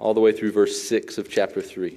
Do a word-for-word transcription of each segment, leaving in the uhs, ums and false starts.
all the way through verse six of chapter three.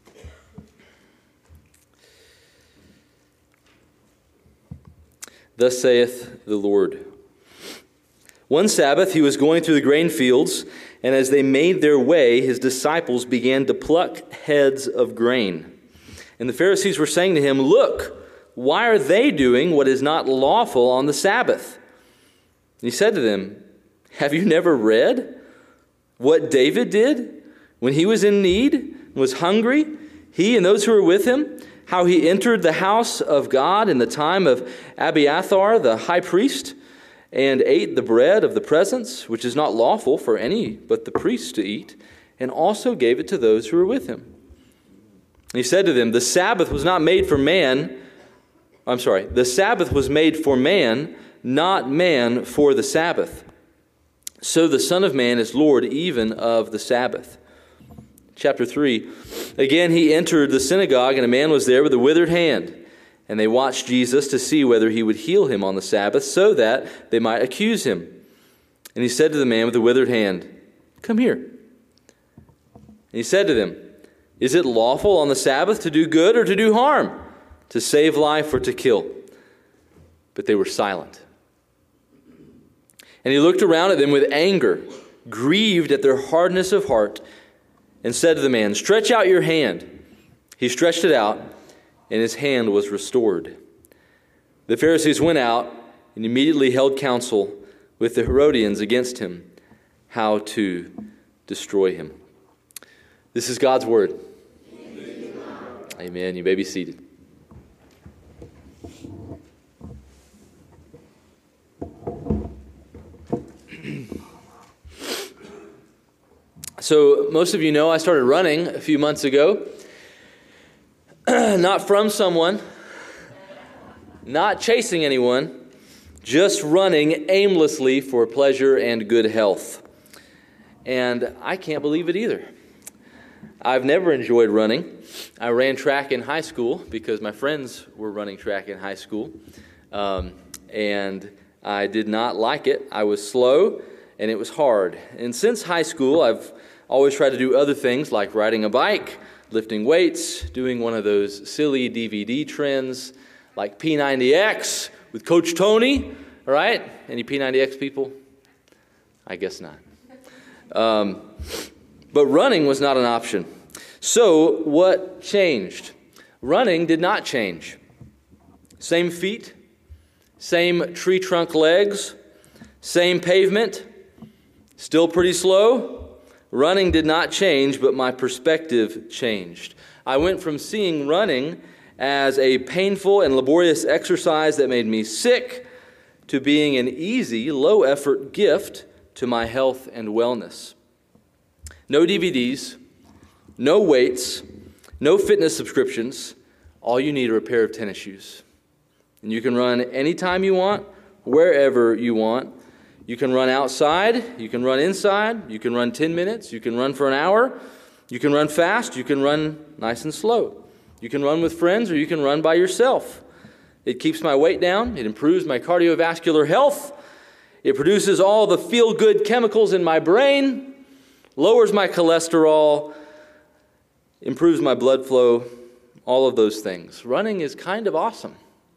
Thus saith the Lord. One Sabbath he was going through the grain fields, and as they made their way, his disciples began to pluck heads of grain. And the Pharisees were saying to him, "Look, why are they doing what is not lawful on the Sabbath?" And he said to them, "Have you never read what David did when he was in need and was hungry, he and those who were with him, how he entered the house of God in the time of Abiathar the high priest, and ate the bread of the presence, which is not lawful for any but the priest to eat, and also gave it to those who were with him?" And he said to them, "The Sabbath was not made for man, I'm sorry, the Sabbath was made for man, not man for the Sabbath. So the Son of Man is Lord even of the Sabbath." Chapter three, again he entered the synagogue, and a man was there with a withered hand. And they watched Jesus to see whether he would heal him on the Sabbath, so that they might accuse him. And he said to the man with the withered hand, "Come here." And he said to them, "Is it lawful on the Sabbath to do good or to do harm, to save life or to kill?" But they were silent. And he looked around at them with anger, grieved at their hardness of heart, and said to the man, "Stretch out your hand." He stretched it out, and his hand was restored. The Pharisees went out and immediately held counsel with the Herodians against him, how to destroy him. This is God's word. Amen. You may be seated. So most of you know I started running a few months ago. Not from someone, not chasing anyone, just running aimlessly for pleasure and good health. And I can't believe it either. I've never enjoyed running. I ran track in high school because my friends were running track in high school. Um, and I did not like it. I was slow and it was hard. And since high school, I've always tried to do other things like riding a bike, lifting weights, doing one of those silly D V D trends like P ninety X with Coach Tony, all right? Any P ninety X people? I guess not. Um, but running was not an option. So what changed? Running did not change. Same feet, same tree trunk legs, same pavement, still pretty slow. Running did not change, but my perspective changed. I went from seeing running as a painful and laborious exercise that made me sick to being an easy, low-effort gift to my health and wellness. No D V Ds, no weights, no fitness subscriptions. All you need are a pair of tennis shoes. And you can run anytime you want, wherever you want. You can run outside, you can run inside, you can run ten minutes, you can run for an hour, you can run fast, you can run nice and slow. You can run with friends or you can run by yourself. It keeps my weight down, it improves my cardiovascular health, it produces all the feel-good chemicals in my brain, lowers my cholesterol, improves my blood flow, all of those things. Running is kind of awesome.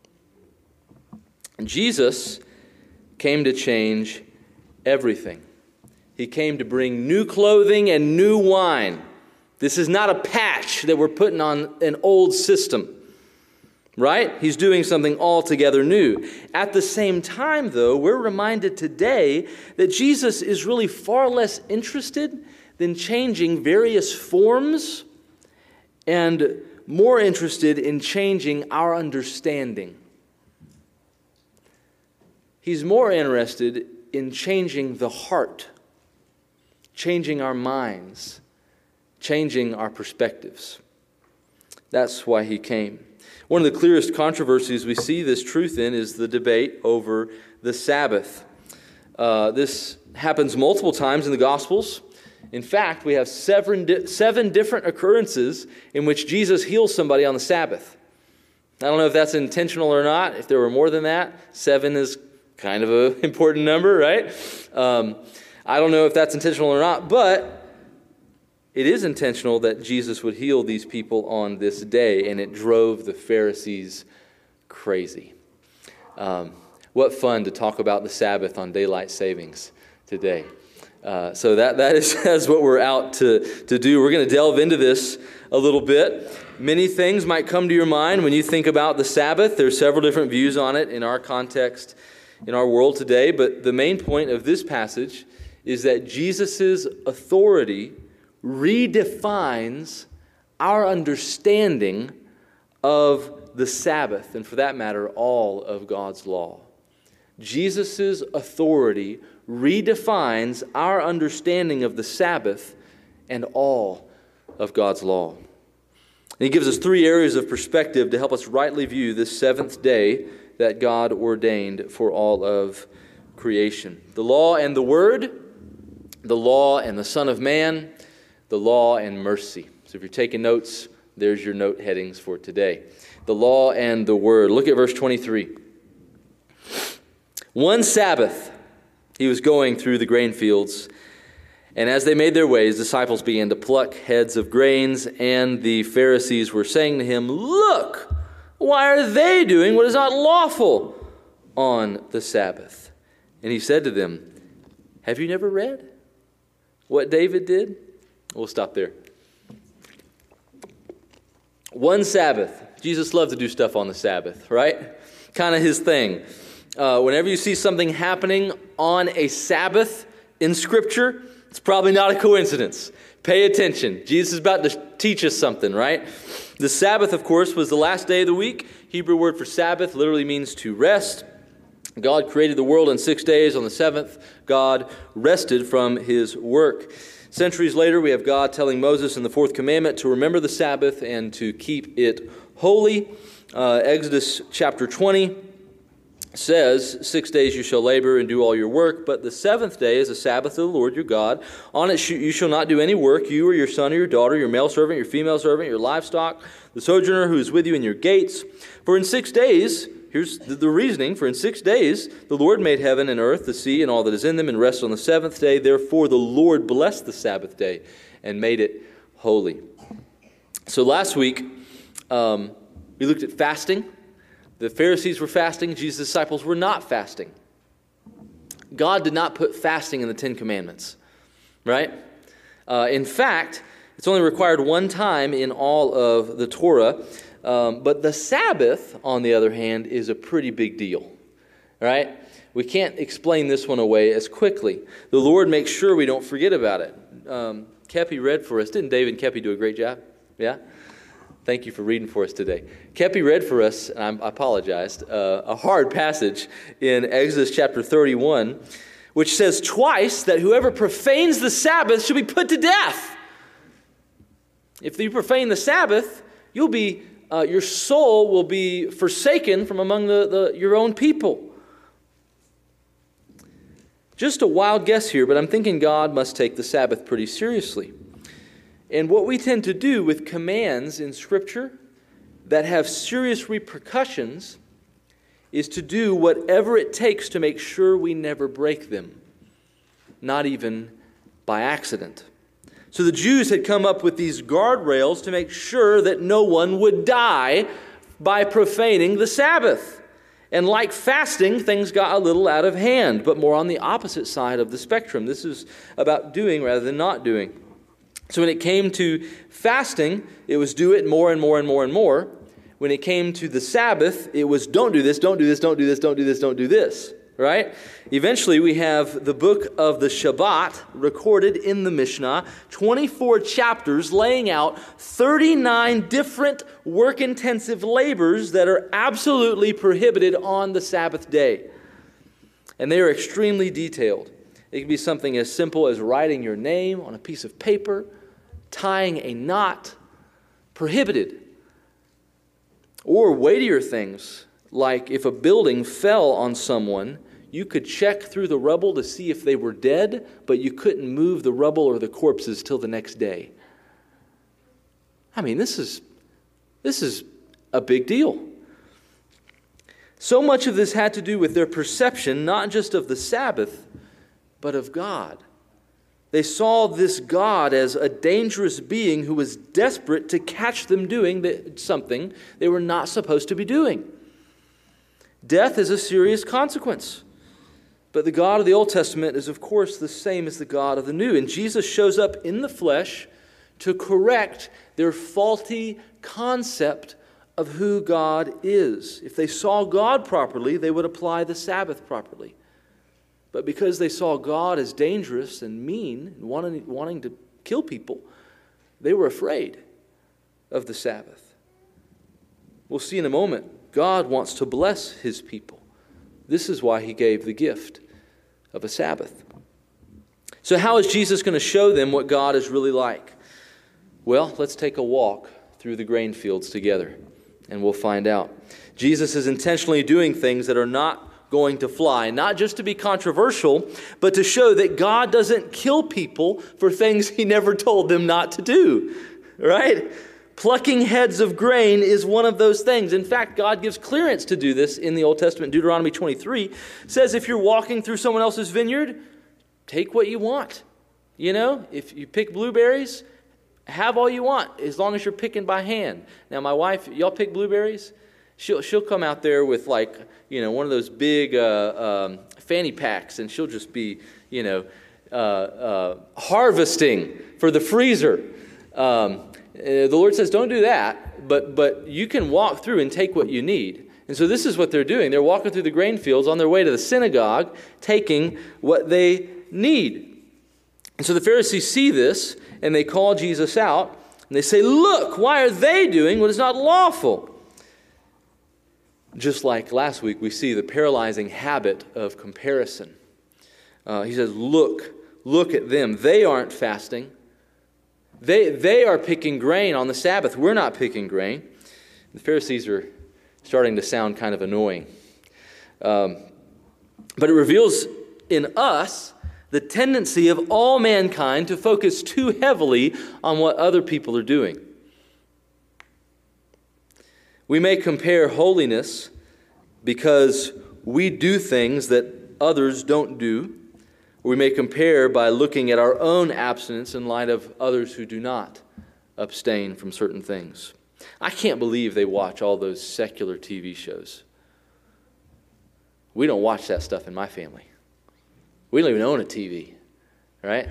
And Jesus came to change everything. He came to bring new clothing and new wine. This is not a patch that we're putting on an old system, right? He's doing something altogether new. At the same time, though, we're reminded today that Jesus is really far less interested than changing various forms and more interested in changing our understanding. He's more interested in changing the heart, changing our minds, changing our perspectives. That's why he came. One of the clearest controversies we see this truth in is the debate over the Sabbath. Uh, this happens multiple times in the Gospels. In fact, we have seven, di- seven different occurrences in which Jesus heals somebody on the Sabbath. I don't know if that's intentional or not. If there were more than that, seven is kind of an important number, right? Um, I don't know if that's intentional or not, but it is intentional that Jesus would heal these people on this day, and it drove the Pharisees crazy. Um, what fun to talk about the Sabbath on daylight savings today. Uh, so that, that is that's what we're out to, to do. We're going to delve into this a little bit. Many things might come to your mind when you think about the Sabbath. There's several different views on it in our context, in our world today. But the main point of this passage is that Jesus' authority redefines our understanding of the Sabbath, and for that matter, all of God's law. Jesus' authority redefines our understanding of the Sabbath and all of God's law. And he gives us three areas of perspective to help us rightly view this seventh day that God ordained for all of creation. The law and the Word, the law and the Son of Man, the law and mercy. So if you're taking notes, there's your note headings for today. The law and the Word. Look at verse twenty-three. One Sabbath, he was going through the grain fields, and as they made their way, his disciples began to pluck heads of grains, and the Pharisees were saying to him, "Look, why are they doing what is not lawful on the Sabbath?" And he said to them, "Have you never read what David did?" We'll stop there. One Sabbath. Jesus loved to do stuff on the Sabbath, right? Kind of his thing. Uh, whenever you see something happening on a Sabbath in Scripture, it's probably not a coincidence. Pay attention. Jesus is about to teach us something, right? The Sabbath, of course, was the last day of the week. Hebrew word for Sabbath literally means to rest. God created the world in six days. On the seventh, God rested from his work. Centuries later, we have God telling Moses in the fourth commandment to remember the Sabbath and to keep it holy. Uh, Exodus chapter twenty says, "Six days you shall labor and do all your work, but the seventh day is the Sabbath of the Lord your God. On it you shall not do any work, you or your son or your daughter, your male servant, your female servant, your livestock, the sojourner who is with you in your gates. For in six days," here's the reasoning, "for in six days the Lord made heaven and earth, the sea, and all that is in them, and rested on the seventh day. Therefore the Lord blessed the Sabbath day and made it holy." So last week, um, we looked at fasting. The Pharisees were fasting. Jesus' disciples were not fasting. God did not put fasting in the Ten Commandments, right? Uh, in fact, it's only required one time in all of the Torah. Um, but the Sabbath, on the other hand, is a pretty big deal, right? We can't explain this one away as quickly. The Lord makes sure we don't forget about it. Um, Kepi read for us. Didn't Dave and Kepi do a great job? Yeah? Thank you for reading for us today. Kepi read for us, and I'm, I apologized, uh, a hard passage in Exodus chapter thirty-one, which says twice that whoever profanes the Sabbath should be put to death. If you profane the Sabbath, you'll be, uh, your soul will be forsaken from among the, the your own people. Just a wild guess here, but I'm thinking God must take the Sabbath pretty seriously. And what we tend to do with commands in Scripture that have serious repercussions is to do whatever it takes to make sure we never break them, not even by accident. So the Jews had come up with these guardrails to make sure that no one would die by profaning the Sabbath. And like fasting, things got a little out of hand, but more on the opposite side of the spectrum. This is about doing rather than not doing. So when it came to fasting, it was do it more and more and more and more. When it came to the Sabbath, it was don't do this, don't do this, don't do this, don't do this, don't do this. Right? Eventually, we have the book of the Shabbat recorded in the Mishnah, twenty-four chapters laying out thirty-nine different work-intensive labors that are absolutely prohibited on the Sabbath day. And they are extremely detailed. It can be something as simple as writing your name on a piece of paper, tying a knot, prohibited. Or weightier things, like if a building fell on someone, you could check through the rubble to see if they were dead, but you couldn't move the rubble or the corpses till the next day. I mean, this is, this is a big deal. So much of this had to do with their perception, not just of the Sabbath, but of God. They saw this God as a dangerous being who was desperate to catch them doing something they were not supposed to be doing. Death is a serious consequence. But the God of the Old Testament is, of course, the same as the God of the New. And Jesus shows up in the flesh to correct their faulty concept of who God is. If they saw God properly, they would apply the Sabbath properly. But because they saw God as dangerous and mean and wanting, wanting to kill people, they were afraid of the Sabbath. We'll see in a moment, God wants to bless His people. This is why He gave the gift of a Sabbath. So how is Jesus going to show them what God is really like? Well, let's take a walk through the grain fields together, and we'll find out. Jesus is intentionally doing things that are not going to fly, not just to be controversial, but to show that God doesn't kill people for things He never told them not to do, right? Plucking heads of grain is one of those things. In fact, God gives clearance to do this in the Old Testament. Deuteronomy twenty-three says if you're walking through someone else's vineyard, take what you want. You know, if you pick blueberries, have all you want, as long as you're picking by hand. Now, my wife, y'all pick blueberries? She'll she'll come out there with, like, you know, one of those big uh, um, fanny packs, and she'll just be, you know, uh, uh, harvesting for the freezer. Um, uh, the Lord says, don't do that, but but you can walk through and take what you need. And so this is what they're doing. They're walking through the grain fields on their way to the synagogue, taking what they need. And so the Pharisees see this, and they call Jesus out, and they say, look, why are they doing what is not lawful? Just like last week, we see the paralyzing habit of comparison. Uh, he says, look, look at them. They aren't fasting. They, they are picking grain on the Sabbath. We're not picking grain. The Pharisees are starting to sound kind of annoying. Um, but it reveals in us the tendency of all mankind to focus too heavily on what other people are doing. We may compare holiness because we do things that others don't do. We may compare by looking at our own abstinence in light of others who do not abstain from certain things. I can't believe they watch all those secular T V shows. We don't watch that stuff in my family. We don't even own a T V, right?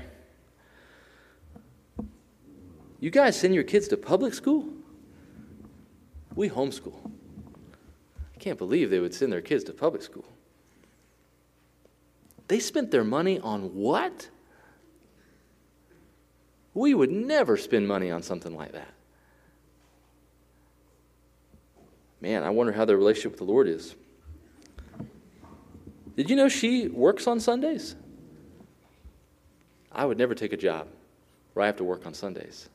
You guys send your kids to public school? We homeschool. I can't believe they would send their kids to public school. They spent their money on what? We would never spend money on something like that. Man, I wonder how their relationship with the Lord is. Did you know she works on Sundays? I would never take a job where I have to work on Sundays.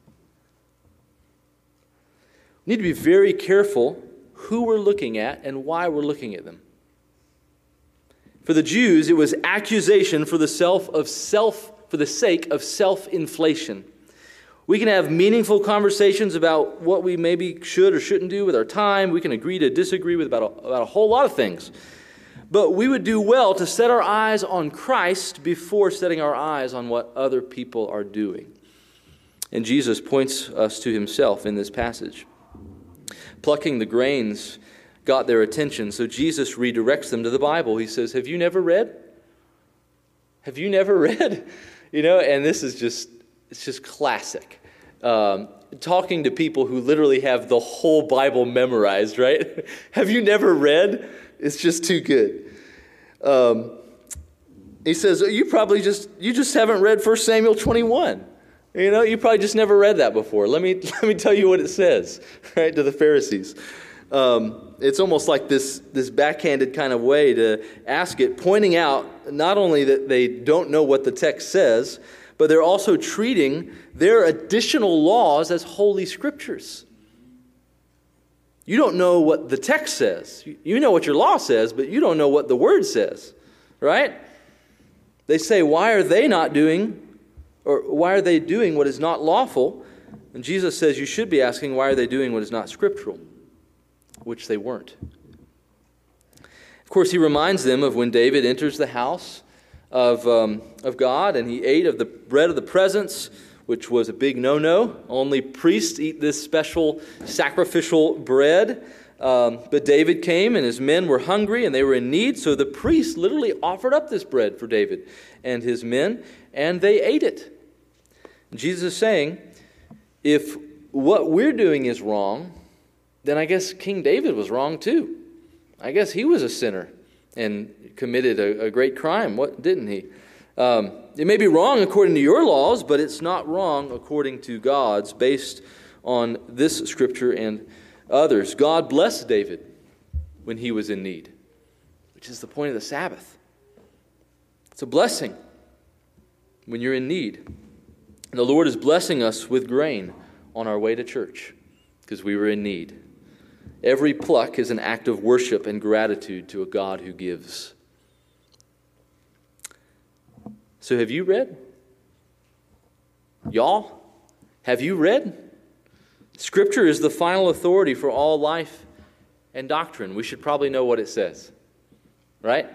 We need to be very careful who we're looking at and why we're looking at them. For the Jews, it was accusation for the self of self for the sake of self-inflation. We can have meaningful conversations about what we maybe should or shouldn't do with our time. We can agree to disagree with about a, about a whole lot of things. But we would do well to set our eyes on Christ before setting our eyes on what other people are doing. And Jesus points us to Himself in this passage. Plucking the grains got their attention, so Jesus redirects them to the Bible. He says, have you never read? Have you never read? You know, and this is just, it's just classic. Um, talking to people who literally have the whole Bible memorized, right? Have you never read? It's just too good. Um, he says, you probably just, you just haven't read First Samuel twenty-one. You know, you probably just never read that before. Let me let me tell you what it says, right, to the Pharisees. Um, it's almost like this, this backhanded kind of way to ask it, pointing out not only that they don't know what the text says, but they're also treating their additional laws as holy scriptures. You don't know what the text says. You know what your law says, but you don't know what the word says, right? They say, why are they not doing, or why are they doing what is not lawful? And Jesus says you should be asking, why are they doing what is not scriptural? Which they weren't. Of course, he reminds them of when David enters the house of, um, of God, and he ate of the bread of the presence, which was a big no-no. Only priests eat this special sacrificial bread. Um, but David came, and his men were hungry, and they were in need, so the priests literally offered up this bread for David and his men, and they ate it. Jesus is saying, if what we're doing is wrong, then I guess King David was wrong too. I guess he was a sinner and committed a, a great crime, what didn't he? Um, it may be wrong according to your laws, but it's not wrong according to God's, based on this scripture and others. God blessed David when he was in need, which is the point of the Sabbath. It's a blessing when you're in need. And the Lord is blessing us with grain on our way to church because we were in need. Every pluck is an act of worship and gratitude to a God who gives. So have you read? Y'all, have you read? Scripture is the final authority for all life and doctrine. We should probably know what it says, right?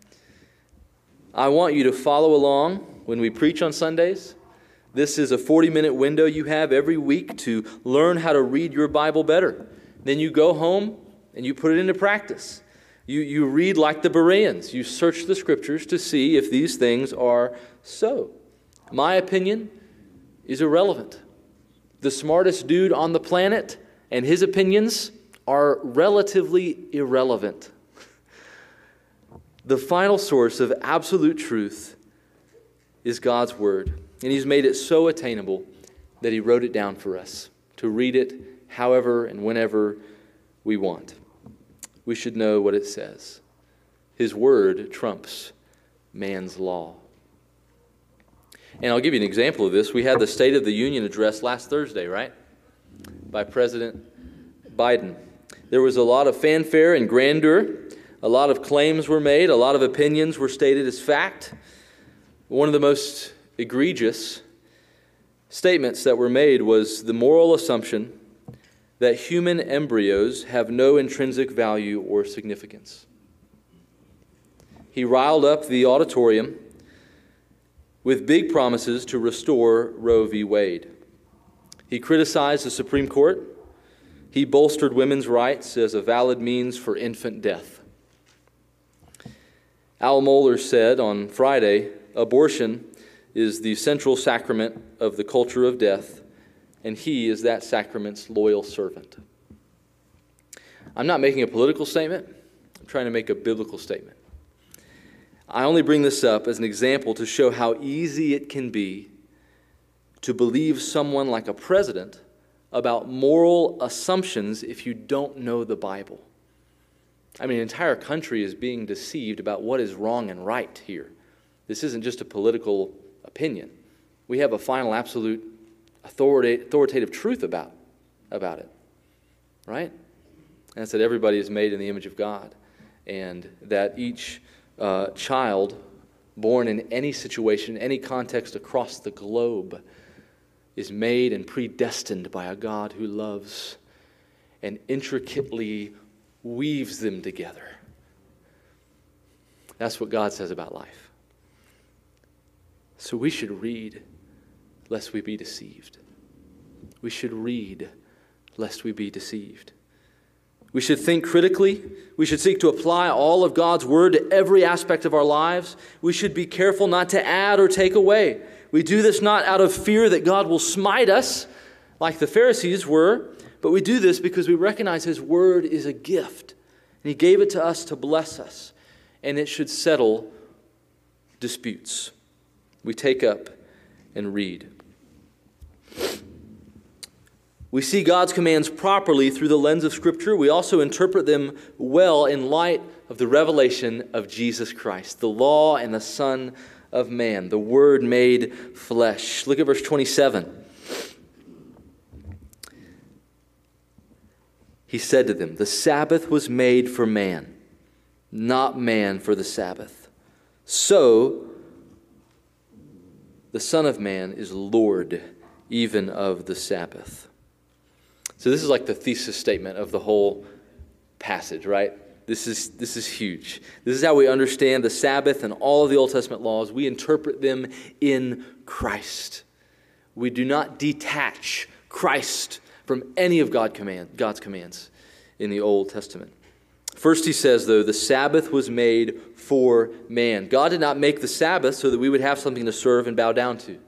I want you to follow along when we preach on Sundays. This is a forty-minute window you have every week to learn how to read your Bible better. Then you go home and you put it into practice. You, you read like the Bereans. You search the Scriptures to see if these things are so. My opinion is irrelevant. The smartest dude on the planet and his opinions are relatively irrelevant. The final source of absolute truth is God's Word. And He's made it so attainable that He wrote it down for us to read it however and whenever we want. We should know what it says. His Word trumps man's law. And I'll give you an example of this. We had the State of the Union address last Thursday, right? By President Biden. There was a lot of fanfare and grandeur. A lot of claims were made. A lot of opinions were stated as fact. One of the most egregious statements that were made was the moral assumption that human embryos have no intrinsic value or significance. He riled up the auditorium with big promises to restore Roe v. Wade. He criticized the Supreme Court. He bolstered women's rights as a valid means for infant death. Al Mohler said on Friday, abortion is the central sacrament of the culture of death, and he is that sacrament's loyal servant. I'm not making a political statement. I'm trying to make a biblical statement. I only bring this up as an example to show how easy it can be to believe someone like a president about moral assumptions if you don't know the Bible. I mean, an entire country is being deceived about what is wrong and right here. This isn't just a political opinion. We have a final, absolute, authoritative truth about, about it, right? And that's that everybody is made in the image of God, and that each uh, child born in any situation, any context across the globe is made and predestined by a God who loves and intricately weaves them together. That's what God says about life. So we should read lest we be deceived. We should read lest we be deceived. We should think critically. We should seek to apply all of God's Word to every aspect of our lives. We should be careful not to add or take away. We do this not out of fear that God will smite us like the Pharisees were, but we do this because we recognize His Word is a gift. And He gave it to us to bless us. And it should settle disputes. We take up and read. We see God's commands properly through the lens of Scripture. We also interpret them well in light of the revelation of Jesus Christ, the law and the Son of Man, the Word made flesh. Look at verse twenty-seven. He said to them, "The Sabbath was made for man, not man for the Sabbath. So the Son of Man is Lord even of the Sabbath." So this is like the thesis statement of the whole passage, right? This is, this is huge. This is how we understand the Sabbath and all of the Old Testament laws. We interpret them in Christ. We do not detach Christ from any of God command, God's commands in the Old Testament. First he says, though, the Sabbath was made for man. God did not make the Sabbath so that we would have something to serve and bow down to.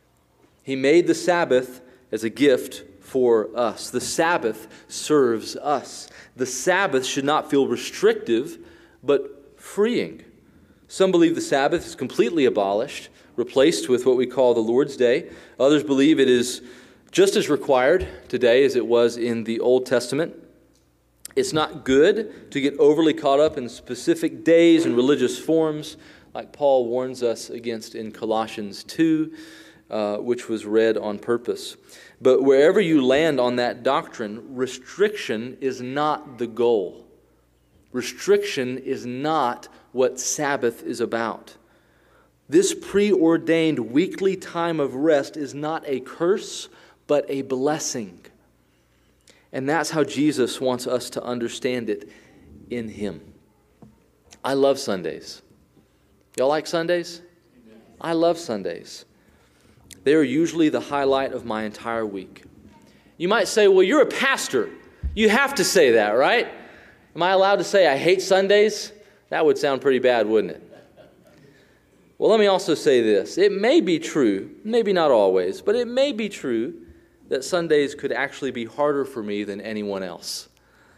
He made the Sabbath as a gift for us. The Sabbath serves us. The Sabbath should not feel restrictive, but freeing. Some believe the Sabbath is completely abolished, replaced with what we call the Lord's Day. Others believe it is just as required today as it was in the Old Testament. It's not good to get overly caught up in specific days and religious forms, like Paul warns us against in Colossians two, uh, which was read on purpose. But wherever you land on that doctrine, restriction is not the goal. Restriction is not what Sabbath is about. This preordained weekly time of rest is not a curse, but a blessing. And that's how Jesus wants us to understand it in Him. I love Sundays. Y'all like Sundays? I love Sundays. They are usually the highlight of my entire week. You might say, well, you're a pastor. You have to say that, right? Am I allowed to say I hate Sundays? That would sound pretty bad, wouldn't it? Well, let me also say this. It may be true, maybe not always, but it may be true that Sundays could actually be harder for me than anyone else.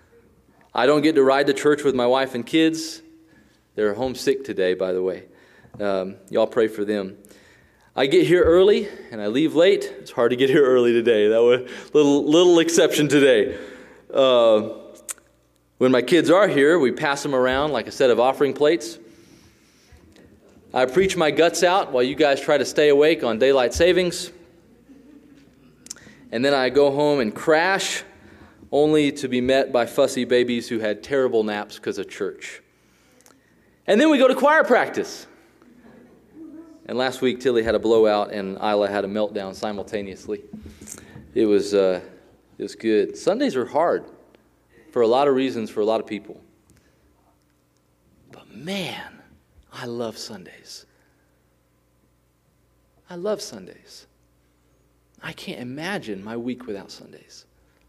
I don't get to ride to church with my wife and kids. They're homesick today, by the way. Um, y'all pray for them. I get here early and I leave late. It's hard to get here early today. That was a little, little exception today. Uh, when my kids are here, we pass them around like a set of offering plates. I preach my guts out while you guys try to stay awake on daylight savings. And then I go home and crash, only to be met by fussy babies who had terrible naps because of church. And then we go to choir practice. And last week, Tilly had a blowout and Isla had a meltdown simultaneously. It was, uh, it was good. Sundays are hard for a lot of reasons for a lot of people. But man, I love Sundays. I love Sundays. I can't imagine my week without Sundays.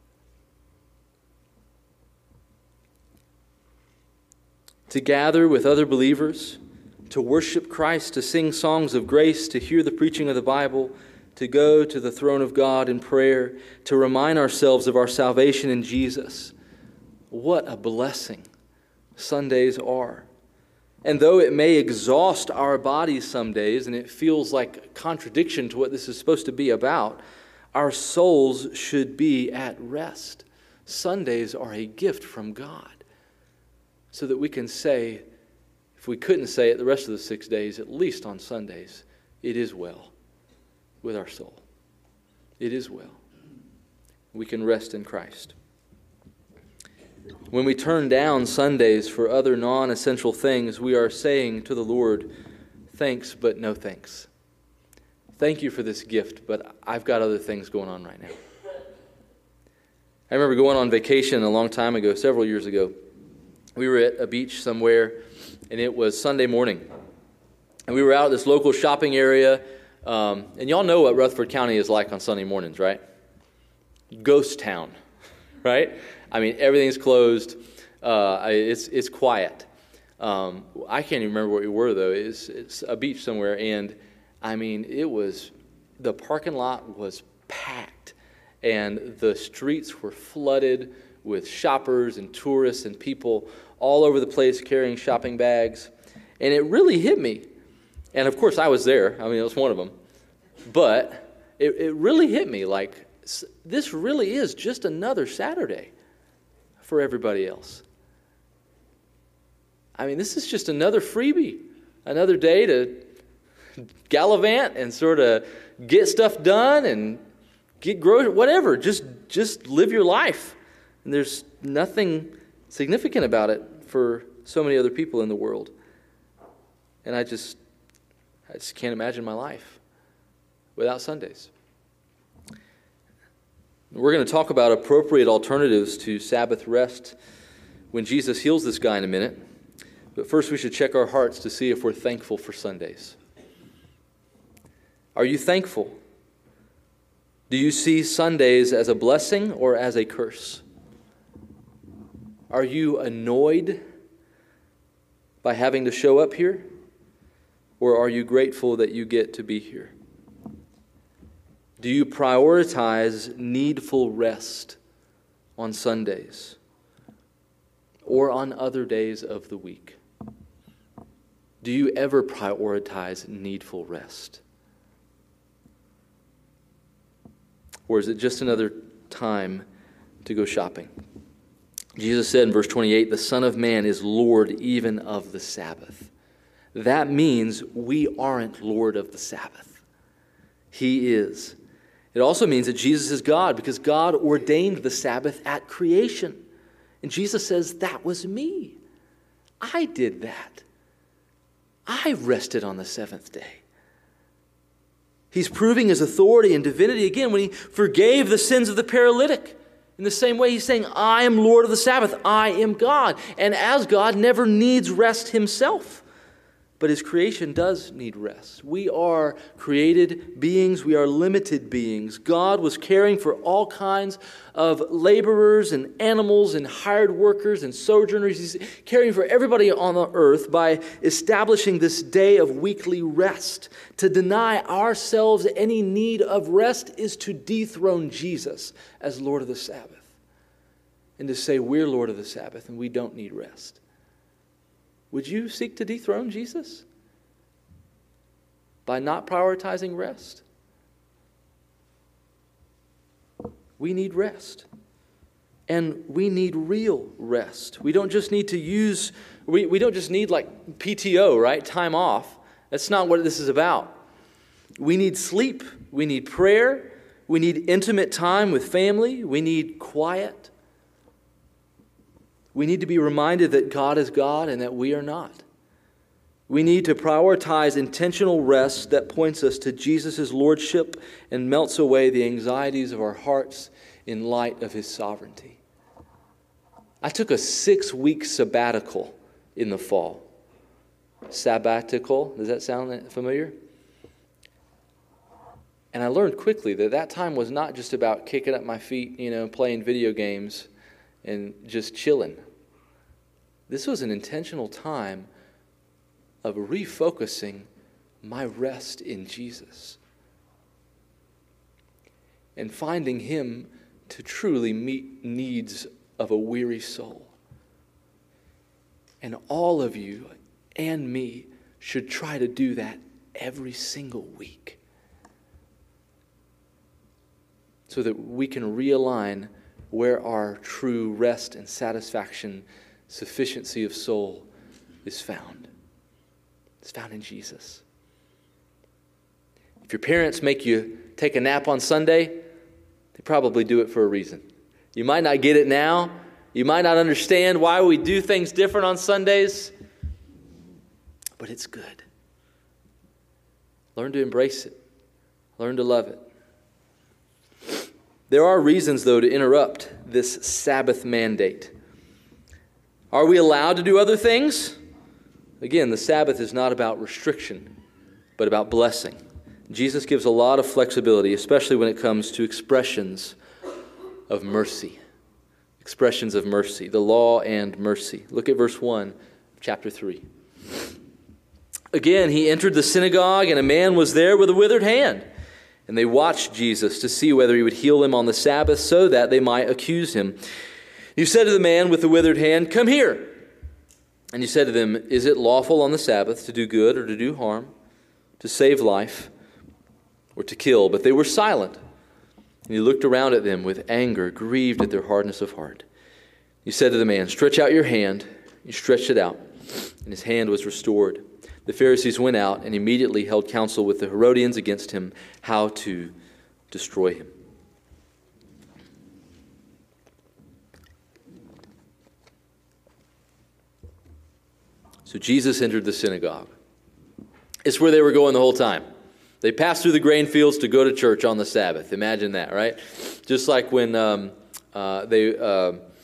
To gather with other believers, to worship Christ, to sing songs of grace, to hear the preaching of the Bible, to go to the throne of God in prayer, to remind ourselves of our salvation in Jesus. What a blessing Sundays are. And though it may exhaust our bodies some days, and it feels like a contradiction to what this is supposed to be about, our souls should be at rest. Sundays are a gift from God, so that we can say, if we couldn't say it the rest of the six days, at least on Sundays, it is well with our soul. It is well. We can rest in Christ. When we turn down Sundays for other non-essential things, we are saying to the Lord, thanks, but no thanks. Thank you for this gift, but I've got other things going on right now. I remember going on vacation a long time ago, several years ago. We were at a beach somewhere, and it was Sunday morning. And we were out at this local shopping area, um, and y'all know what Rutherford County is like on Sunday mornings, right? Ghost town, right? I mean, everything's closed. Uh, it's it's quiet. Um, I can't even remember where we were, though. It's, it's a beach somewhere, and I mean, it was, the parking lot was packed, and the streets were flooded with shoppers and tourists and people all over the place carrying shopping bags. And it really hit me. And of course, I was there. I mean, it was one of them. But it, it really hit me like, this really is just another Saturday for everybody else. I mean, this is just another freebie, another day to gallivant and sort of get stuff done and get groceries, whatever. Just, just live your life. And there's nothing significant about it for so many other people in the world. And I just, I just can't imagine my life without Sundays. We're going to talk about appropriate alternatives to Sabbath rest when Jesus heals this guy in a minute. But first we should check our hearts to see if we're thankful for Sundays. Are you thankful? Do you see Sundays as a blessing or as a curse? Are you annoyed by having to show up here? Or are you grateful that you get to be here? Do you prioritize needful rest on Sundays or on other days of the week? Do you ever prioritize needful rest? Or is it just another time to go shopping? Jesus said in verse twenty-eight, the Son of Man is Lord even of the Sabbath. That means we aren't Lord of the Sabbath. He is. It also means that Jesus is God because God ordained the Sabbath at creation. And Jesus says, that was me. I did that. I rested on the seventh day. He's proving his authority and divinity again when he forgave the sins of the paralytic. In the same way, he's saying, I am Lord of the Sabbath. I am God. And as God, never needs rest himself. But his creation does need rest. We are created beings. We are limited beings. God was caring for all kinds of laborers and animals and hired workers and sojourners. He's caring for everybody on the earth by establishing this day of weekly rest. To deny ourselves any need of rest is to dethrone Jesus as Lord of the Sabbath. And to say we're Lord of the Sabbath and we don't need rest. Would you seek to dethrone Jesus by not prioritizing rest? We need rest. And we need real rest. We don't just need to use, we, we don't just need like P T O, right? Time off. That's not what this is about. We need sleep. We need prayer. We need intimate time with family. We need quiet. We need to be reminded that God is God and that we are not. We need to prioritize intentional rest that points us to Jesus' lordship and melts away the anxieties of our hearts in light of his sovereignty. I took a six-week sabbatical in the fall. Sabbatical, does that sound familiar? And I learned quickly that that time was not just about kicking up my feet, you know, playing video games and just chilling. This was an intentional time of refocusing my rest in Jesus and finding him to truly meet needs of a weary soul. And all of you and me should try to do that every single week so that we can realign where our true rest and satisfaction, sufficiency of soul is found. It's found in Jesus. If your parents make you take a nap on Sunday, they probably do it for a reason. You might not get it now. You might not understand why we do things different on Sundays, but it's good. Learn to embrace it. Learn to love it. There are reasons, though, to interrupt this Sabbath mandate. Are we allowed to do other things? Again, the Sabbath is not about restriction, but about blessing. Jesus gives a lot of flexibility, especially when it comes to expressions of mercy. Expressions of mercy, the law and mercy. Look at verse one of chapter three. Again, he entered the synagogue, and a man was there with a withered hand. And they watched Jesus to see whether he would heal him on the Sabbath so that they might accuse him. He said to the man with the withered hand, "Come here." And he said to them, "Is it lawful on the Sabbath to do good or to do harm, to save life or to kill?" But they were silent. And he looked around at them with anger, grieved at their hardness of heart. He said to the man, "Stretch out your hand." He stretched it out, and his hand was restored. The Pharisees went out and immediately held counsel with the Herodians against him, how to destroy him. So Jesus entered the synagogue. It's where they were going the whole time. They passed through the grain fields to go to church on the Sabbath. Imagine that, right? Just like when um, uh, they uh,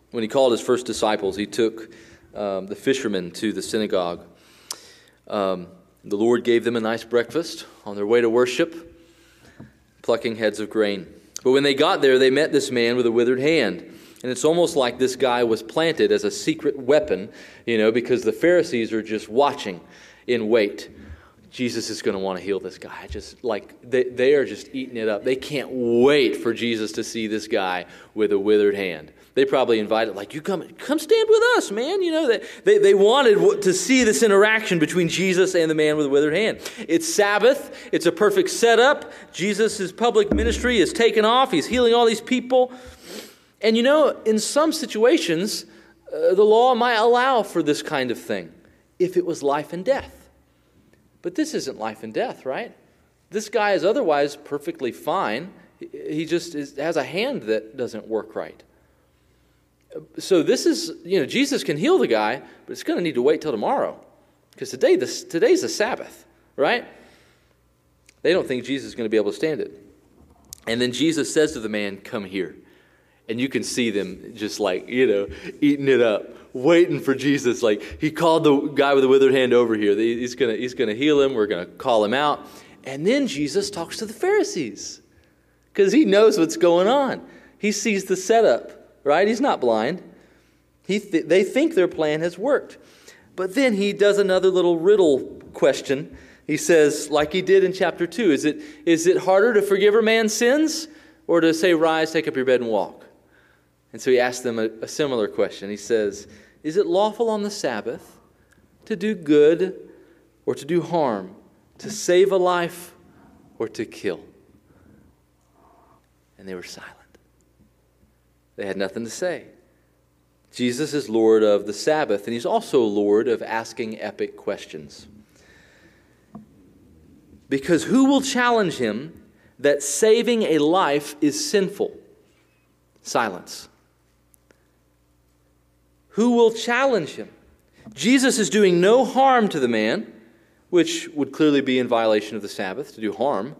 When he called his first disciples, he took um, the fishermen to the synagogue. Um, the Lord gave them a nice breakfast on their way to worship, plucking heads of grain. But when they got there, they met this man with a withered hand. And it's almost like this guy was planted as a secret weapon, you know, because the Pharisees are just watching in wait. Jesus is going to want to heal this guy. Just like they, they are just eating it up. They can't wait for Jesus to see this guy with a withered hand. They probably invited, like, you come come stand with us, man. You know, they, they, they wanted to see this interaction between Jesus and the man with the withered hand. It's Sabbath. It's a perfect setup. Jesus' public ministry is taken off. He's healing all these people. And you know, in some situations, uh, the law might allow for this kind of thing if it was life and death. But this isn't life and death, right? This guy is otherwise perfectly fine. He just is, has a hand that doesn't work right. So this is, you know, Jesus can heal the guy, but it's going to need to wait till tomorrow. Because today, this, today's the Sabbath, right? They don't think Jesus is going to be able to stand it. And then Jesus says to the man, come here. And you can see them just like, you know, eating it up, waiting for Jesus. Like, he called the guy with the withered hand over here. He's going to he's gonna heal him. We're going to call him out. And then Jesus talks to the Pharisees because he knows what's going on. He sees the setup, right? He's not blind. He th- they think their plan has worked. But then he does another little riddle question. He says, like he did in chapter two, is it is it harder to forgive a man's sins or to say, rise, take up your bed and walk? And so he asks them a, a similar question. He says, is it lawful on the Sabbath to do good or to do harm, to save a life or to kill? And they were silent. They had nothing to say. Jesus is Lord of the Sabbath, and he's also Lord of asking epic questions. Because who will challenge him that saving a life is sinful? Silence. Who will challenge him? Jesus is doing no harm to the man, which would clearly be in violation of the Sabbath, to do harm,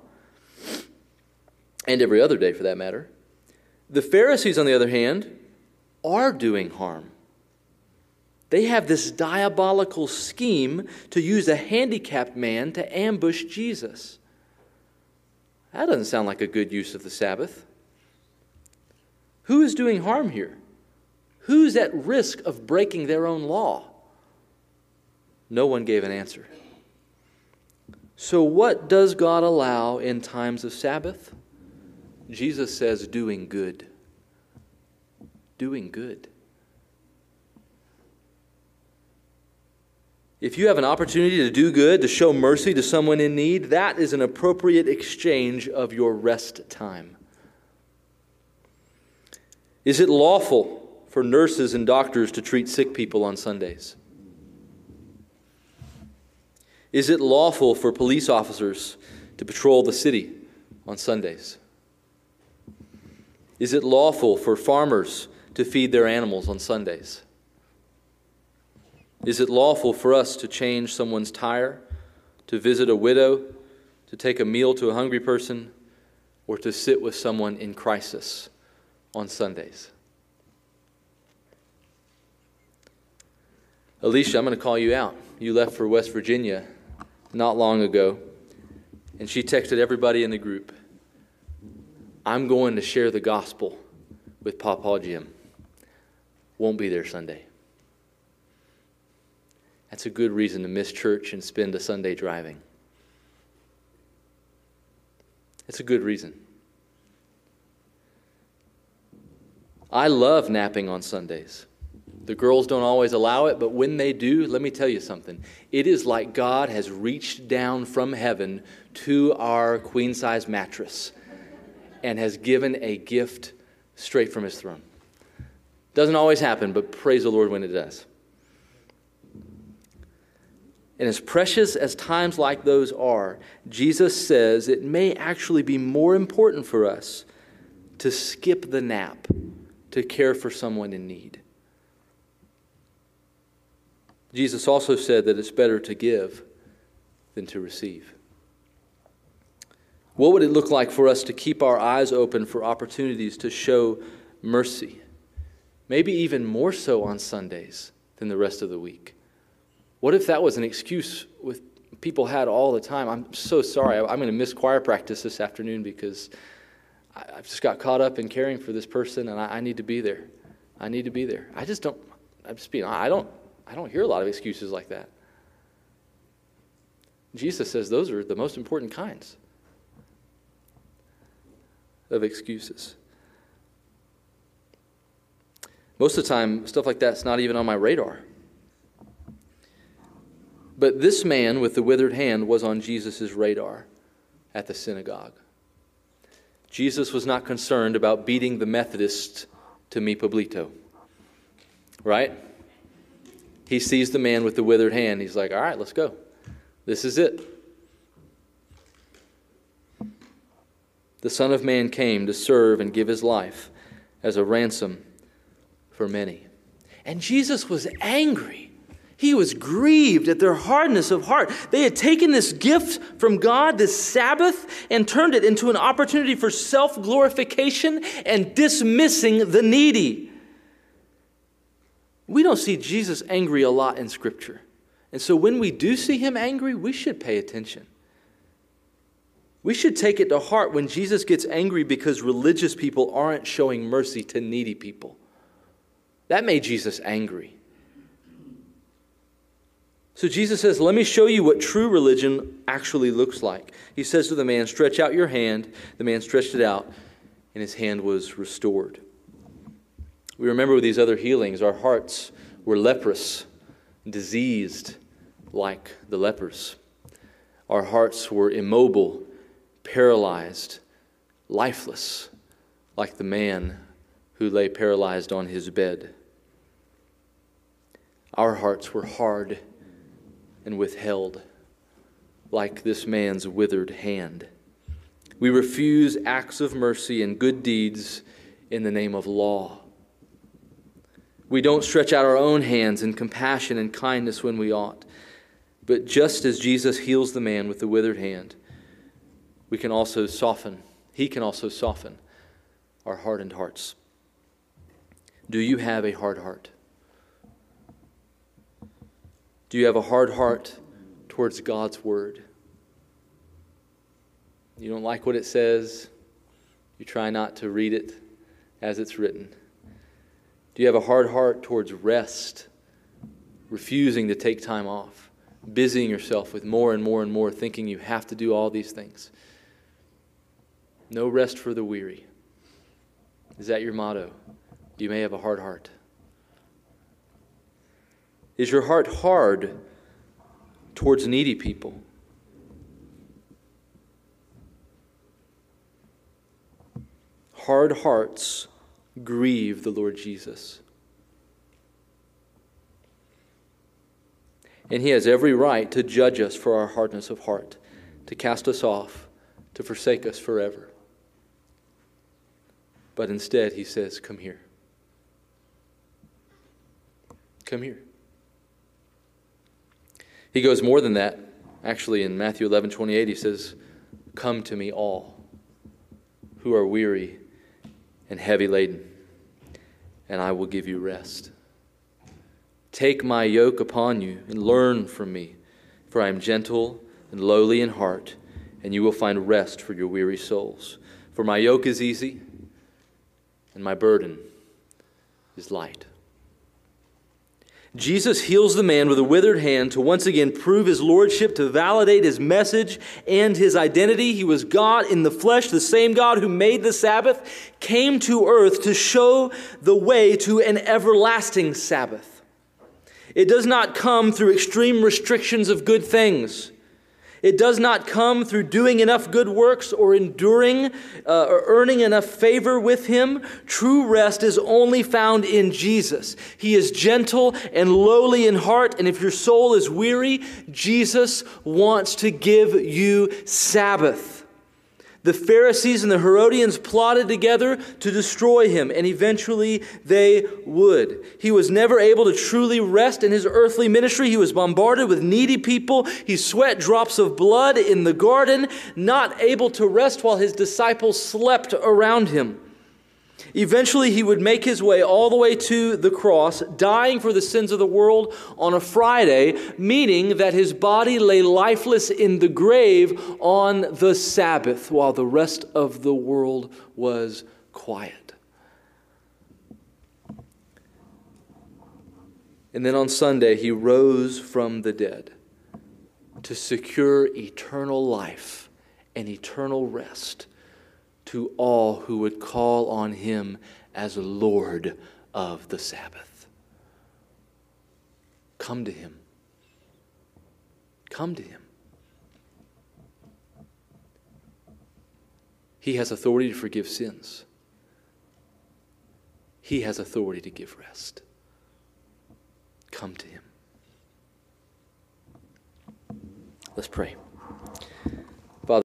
and every other day for that matter. The Pharisees, on the other hand, are doing harm. They have this diabolical scheme to use a handicapped man to ambush Jesus. That doesn't sound like a good use of the Sabbath. Who is doing harm here? Who's at risk of breaking their own law? No one gave an answer. So what does God allow in times of Sabbath? Jesus says doing good. Doing good. If you have an opportunity to do good, to show mercy to someone in need, that is an appropriate exchange of your rest time. Is it lawful for nurses and doctors to treat sick people on Sundays? Is it lawful for police officers to patrol the city on Sundays? Is it lawful for farmers to feed their animals on Sundays? Is it lawful for us to change someone's tire, to visit a widow, to take a meal to a hungry person, or to sit with someone in crisis on Sundays? Alicia, I'm going to call you out. You left for West Virginia not long ago, and she texted everybody in the group, I'm going to share the gospel with Papa Jim. Won't be there Sunday. That's a good reason to miss church and spend a Sunday driving. It's a good reason. I love napping on Sundays. The girls don't always allow it, but when they do, let me tell you something. It is like God has reached down from heaven to our queen-size mattress and has given a gift straight from his throne. Doesn't always happen, but praise the Lord when it does. And as precious as times like those are, Jesus says it may actually be more important for us to skip the nap to care for someone in need. Jesus also said that it's better to give than to receive. What would it look like for us to keep our eyes open for opportunities to show mercy? Maybe even more so on Sundays than the rest of the week. What if that was an excuse with people had all the time? I'm so sorry. I'm going to miss choir practice this afternoon because I've just got caught up in caring for this person, and I need to be there. I need to be there. I just don't. I'm just being. I don't. I don't hear a lot of excuses like that. Jesus says those are the most important kinds of excuses. Most of the time, stuff like that's not even on my radar. But this man with the withered hand was on Jesus' radar at the synagogue. Jesus was not concerned about beating the Methodists to mi publito. Right? He sees the man with the withered hand. He's like, all right, let's go. This is it. The Son of Man came to serve and give his life as a ransom for many. And Jesus was angry. He was grieved at their hardness of heart. They had taken this gift from God, this Sabbath, and turned it into an opportunity for self-glorification and dismissing the needy. We don't see Jesus angry a lot in Scripture. And so when we do see him angry, we should pay attention. We should take it to heart when Jesus gets angry because religious people aren't showing mercy to needy people. That made Jesus angry. So Jesus says, let me show you what true religion actually looks like. He says to the man, stretch out your hand. The man stretched it out, and his hand was restored. We remember with these other healings, our hearts were leprous, diseased like the lepers. Our hearts were immobile, paralyzed, lifeless, like the man who lay paralyzed on his bed. Our hearts were hard and withheld, like this man's withered hand. We refuse acts of mercy and good deeds in the name of law. We don't stretch out our own hands in compassion and kindness when we ought. But just as Jesus heals the man with the withered hand, we can also soften, he can also soften our hardened hearts. Do you have a hard heart? Do you have a hard heart towards God's word? You don't like what it says. You try not to read it as it's written. Do you have a hard heart towards rest, refusing to take time off, busying yourself with more and more and more, thinking you have to do all these things? No rest for the weary. Is that your motto? You may have a hard heart. Is your heart hard towards needy people? Hard hearts grieve the Lord Jesus. And he has every right to judge us for our hardness of heart, to cast us off, to forsake us forever. But instead he says, come here. Come here. He goes more than that. Actually, in Matthew eleven twenty-eight, he says, come to me all who are weary and heavy laden, and I will give you rest. Take my yoke upon you and learn from me, for I am gentle and lowly in heart, and you will find rest for your weary souls. For my yoke is easy, and my burden is light. Jesus heals the man with a withered hand to once again prove his lordship, to validate his message and his identity. He was God in the flesh. The same God who made the Sabbath came to earth to show the way to an everlasting Sabbath. It does not come through extreme restrictions of good things. It does not come through doing enough good works or enduring uh, or earning enough favor with him. True rest is only found in Jesus. He is gentle and lowly in heart, and if your soul is weary, Jesus wants to give you Sabbath. The Pharisees and the Herodians plotted together to destroy him, and eventually they would. He was never able to truly rest in his earthly ministry. He was bombarded with needy people. He sweat drops of blood in the garden, not able to rest while his disciples slept around him. Eventually, he would make his way all the way to the cross, dying for the sins of the world on a Friday, meaning that his body lay lifeless in the grave on the Sabbath while the rest of the world was quiet. And then on Sunday, he rose from the dead to secure eternal life and eternal rest to all who would call on him as Lord of the Sabbath. Come to him. Come to him. He has authority to forgive sins. He has authority to give rest. Come to him. Let's pray. Father,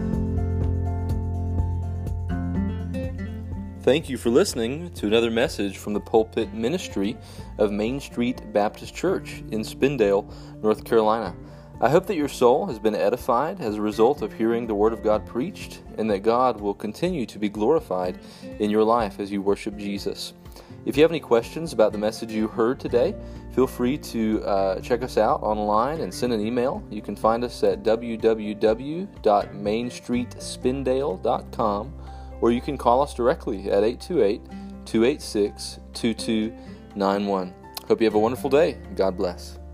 thank you for listening to another message from the pulpit ministry of Main Street Baptist Church in Spindale, North Carolina. I hope that your soul has been edified as a result of hearing the Word of God preached, and that God will continue to be glorified in your life as you worship Jesus. If you have any questions about the message you heard today, feel free to uh, check us out online and send an email. You can find us at w w w dot main street spindale dot com, or you can call us directly at eight two eight, two eight six, two two nine one. Hope you have a wonderful day. God bless.